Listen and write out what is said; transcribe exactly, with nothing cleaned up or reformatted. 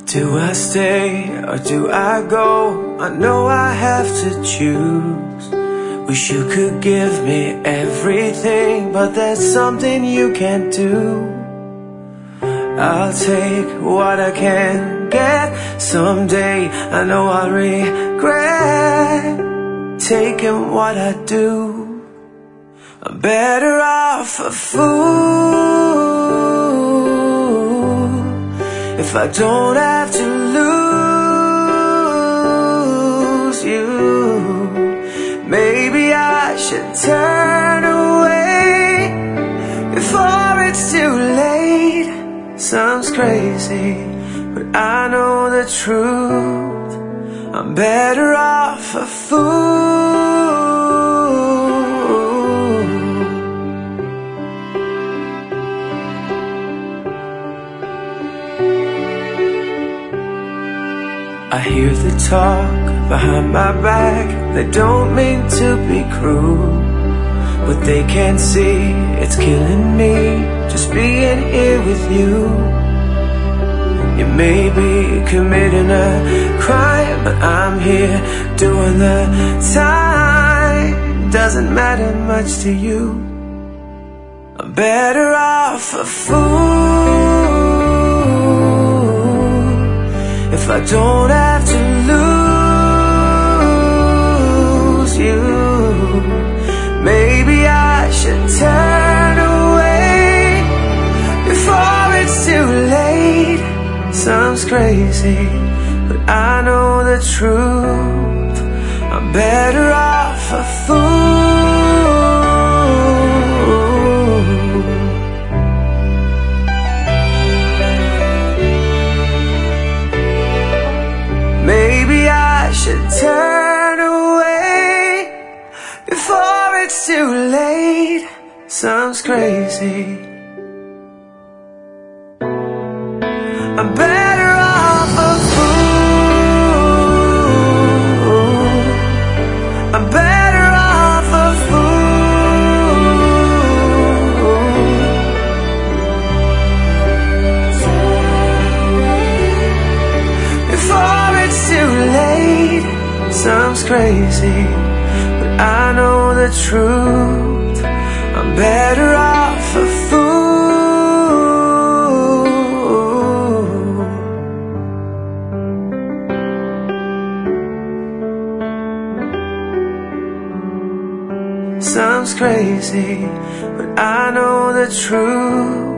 Do I stay or do I go? I know I have to choose. Wish you could give me everything, but there's something you can't do. I'll take what I can get. Someday I know I'll regret taking what I do. I'm better off a fool if I don't have to lose you. Maybe I should turn away before it's too late. Sounds crazy, but I know the truth. I'm better off a fool. I hear the talk behind my back. They don't mean to be cruel. What they can't see, it's killing me, just being here with you. You may be committing a crime, but I'm here doing the time. Doesn't matter much to you. I'm better off a fool if I don't have to lose you. Maybe I should turn away before it's too late. Sounds crazy, but I know the truth. I'm better off a fool. Maybe I should turn away before it's too late. Sounds crazy. I'm better off a fool. I'm better off a fool. Before it's too late. Sounds crazy, but I know the truth. I'm better off a fool. Sounds crazy, but I know the truth.